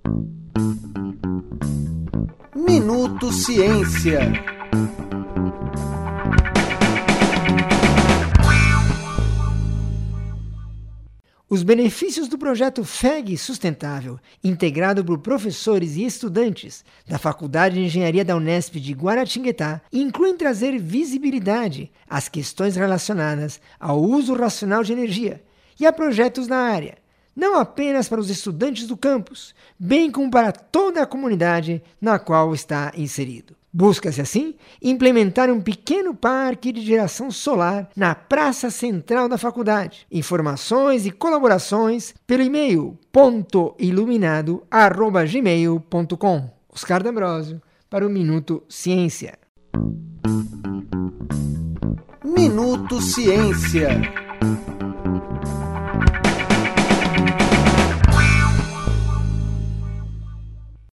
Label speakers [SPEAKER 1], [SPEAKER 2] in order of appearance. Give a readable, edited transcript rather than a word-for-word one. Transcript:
[SPEAKER 1] Minuto Ciência.
[SPEAKER 2] Os benefícios do projeto FEG Sustentável, integrado por professores e estudantes da Faculdade de Engenharia da Unesp de Guaratinguetá, incluem trazer visibilidade às questões relacionadas ao uso racional de energia e a projetos na área, não apenas para os estudantes do campus, bem como para toda a comunidade na qual está inserido. Busca-se, assim, implementar um pequeno parque de geração solar na praça central da faculdade. Informações e colaborações pelo e-mail pontoiluminado@gmail.com. Oscar D'Ambrosio para o Minuto Ciência.
[SPEAKER 1] Minuto Ciência.